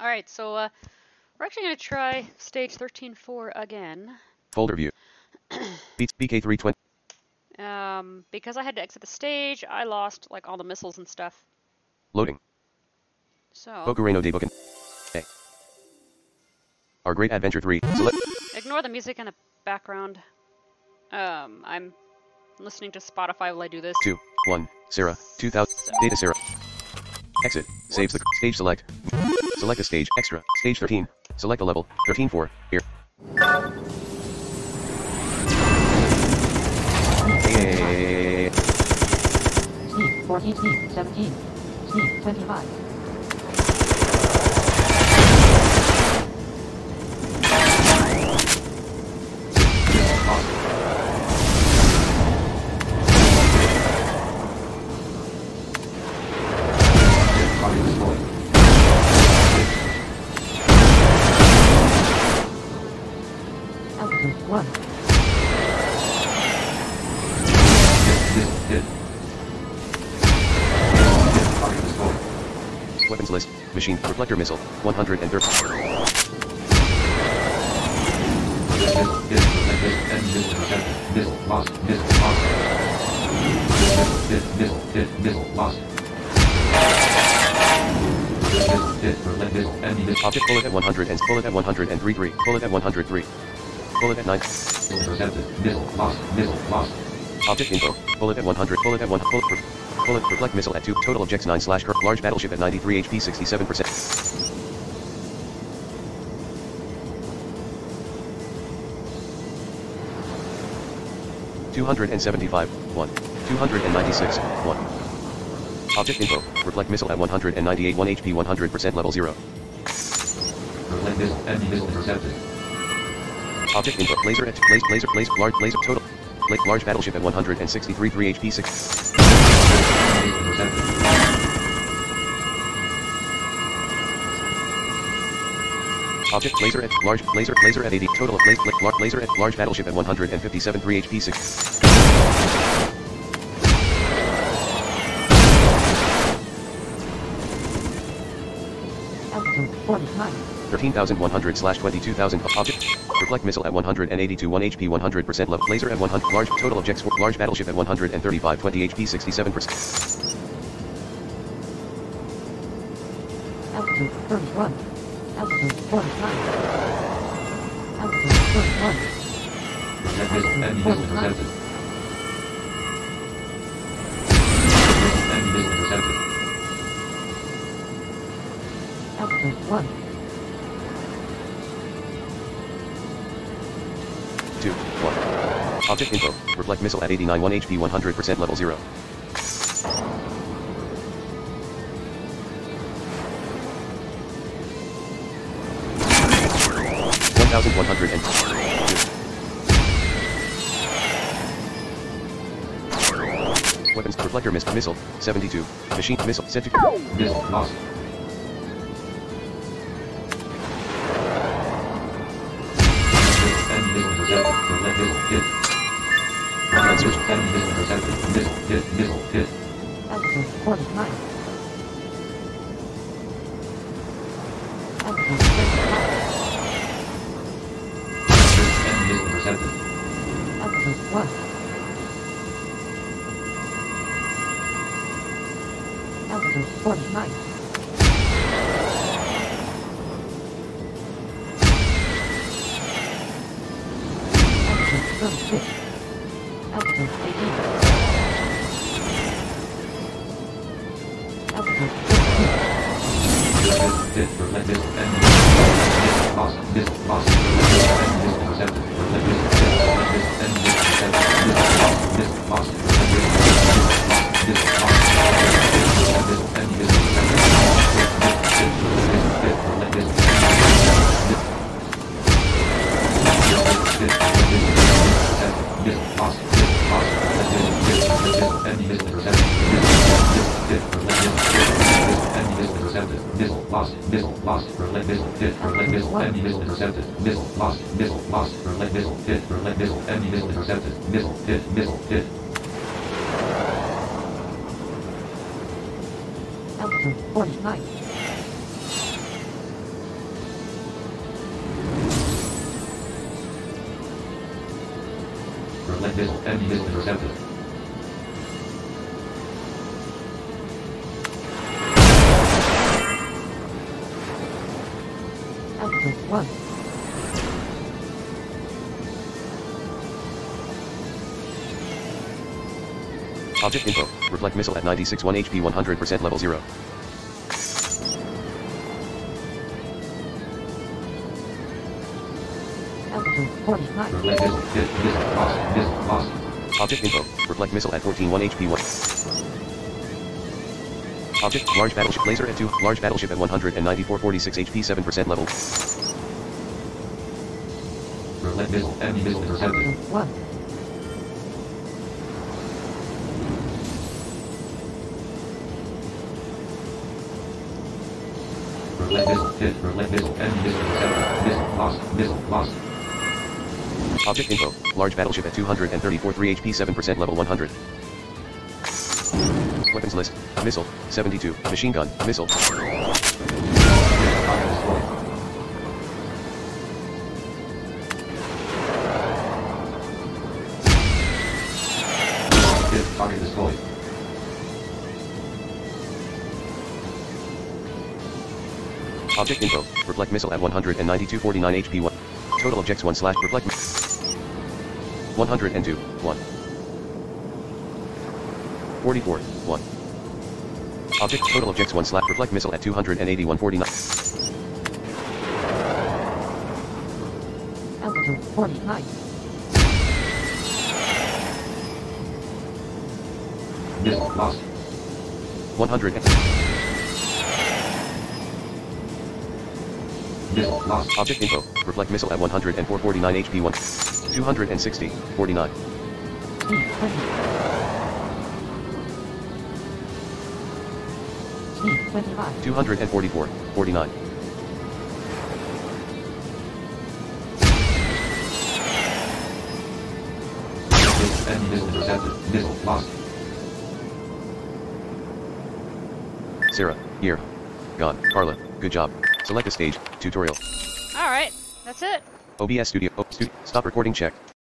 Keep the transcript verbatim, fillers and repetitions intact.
Alright, so uh, we're actually going to try stage thirteen four again. Folder view. B K three twenty. Um, because I had to exit the stage, I lost like all the missiles and stuff. Loading. So. Bokureno de Bukin. A. Our Great Adventure three. Select. Ignore the music in the background. Um, I'm listening to Spotify while I do this. two, one, Sarah, two thousand. Data Sarah. Exit. Saves the stage select. Select a stage. Extra. Stage thirteen. Select a level. thirteen four. Here. Hey. Steve, fourteen, Steve, seventeen, Steve, twenty-five. Altitude one. Weapons list. Machine. Reflector missile. one hundred thirty. Object bullet at one hundred and bullet at one hundred three three. Bullet at one hundred three. Bullet at nine. Object info. Bullet at one hundred. Bullet at one. Bullet. Bullet. Reflect missile at two. Total objects nine slash. Large battleship at ninety-three H P sixty-seven percent. two hundred seventy-five. one. two hundred ninety-six. one. Object info. Reflect missile at one hundred ninety-eight. one H P one hundred percent level zero. Reflect missile. Enemy missile intercepted. Object info. Laser at laser laser laser large laser total. Like large battleship at one hundred sixty-three. three H P six. Object laser at large laser laser at eighty. Total of laser large laser at large battleship at one hundred fifty-seven. three H P six. Altitude forty-nine. thirteen thousand one hundred slash twenty-two thousand. Object. Reflect missile at one hundred eighty-two. one H P one hundred percent level. Laser at one hundred. Large total objects. Large battleship at one hundred thirty-five. twenty H P sixty-seven percent. Altitude thirty-one. Altitude forty-nine. Altitude thirty-one. Reflect missile. Enemy missile intercepted. Enemy missile intercepted. Altitude one. two. one. Object info. Reflect missile at eighty-nine. one H P one hundred percent level zero. one thousand one hundred two. Weapons. Reflector missile. Missile. seventy-two. Machine. Missile. Sent to. Missile lost. Enemy missile intercepted. Reflect missile hit. Sensors. Enemy missile intercepted. Missile hit. Missile hit. Altitude forty-nine. Altitude thirty-five. Enemy missile intercepted. Altitude one. Altitude forty-nine. Altitude thirty-six. Altitude eighteen. Altitude fifteen. Hit. Reflect missile. Enemy missile lost. Missile lost. Enemy missile intercepted. Reflect missile hit. Reflect missile. Enemy missile intercepted. Missile lost. Missile lost. Reflect missile. Missile lost. Reflect missile. Enemy missile intercepted. Hit. Hit. Reflect missile. Missile lost. Missile lost. Reflect missile. Enemy missile intercepted. Hit. Reflect missile. Enemy missile intercepted. Missile lost. Missile lost. Reflect missile. Hit. Reflect missile. Enemy missile intercepted. Missile lost. Missile lost. Reflect missile. Hit. Reflect missile. Enemy missile intercepted. Missile hit. Missile hit. Altitude forty-nine. Relay missile. Enemy missile intercepted. Altitude one. Object info. Reflect missile at ninety-six one H P one hundred percent level zero. Altitude forty-nine. Relay missile. Hit. Missile lost. Missile lost. Object info. Reflect missile at fourteen one H P one. Object. Large battleship laser at two. Large battleship at one hundred ninety-four forty-six H P seven percent level. Relay missile. Enemy missile intercepted. Altitude one. Relay missile. Hit. Relay missile. Enemy missile intercepted. Missile lost. Missile lost. Object info. Large battleship at two hundred thirty-four three H P seven percent level one hundred. Weapons list. Missile. seventy-two. Machine gun. Missile. Target destroyed. Hit. Target destroyed. Object info. Reflect missile at one hundred ninety-two forty-nine H P one. Total objects one slash reflect. one hundred two. one. forty-four. one. Object total objects one slash reflect missile at two hundred eighty-one forty-nine. Altitude forty-nine. Missile lost. one hundred. Missile lost. Object info. Reflect missile at one hundred four forty-nine H P one. two hundred sixty. forty-nine. Speed twenty. Speed twenty-five. two hundred forty-four. forty-nine. Missile. Enemy missile intercepted. Missile lost. Sarah. Here. Gone. Carla. Good job. Select a stage. Tutorial. Alright, that's it. O B S Studio. Oh, stu- stop recording check.